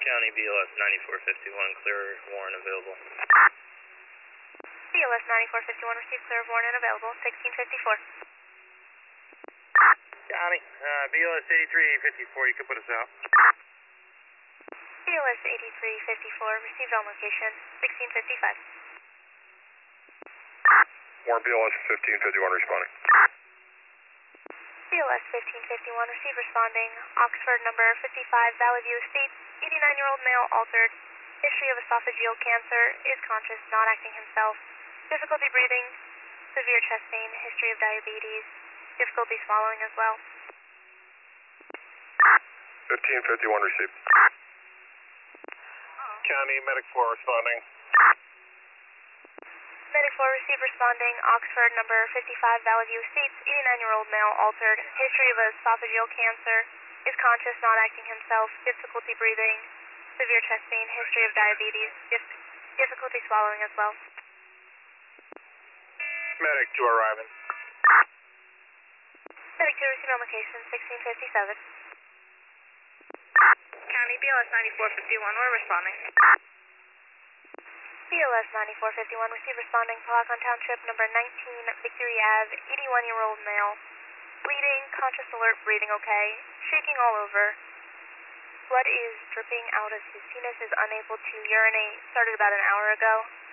County BLS 9451, clear warrant available. BLS 9451, received clear of warrant and available, 1654. County, BLS 8354, you can put us out. BLS 8354, received on location, 1655. Warrant BLS 1551 responding. BLS 1551, received responding, Oxford number 55, Valley View Estates, 89-year-old male, altered, history of esophageal cancer, is conscious, not acting himself, difficulty breathing, severe chest pain, history of diabetes, difficulty swallowing as well. 1551 received. County, Medic 4 responding. Medic 4 received responding, Oxford number 55, Valley View Estates, 89-year-old male, altered, history of esophageal cancer, is conscious, not acting himself, difficulty breathing, severe chest pain, history of diabetes, difficulty swallowing as well. Medic 2 arriving. Medic 2 received on location, 1657. County, BLS 9451, we're responding. BLS 9451, received responding, Palawan Township, number 19, Victory Ave, 81-year-old male, bleeding, conscious, alert, breathing okay, shaking all over, blood is dripping out of his penis, is unable to urinate, started about an hour ago.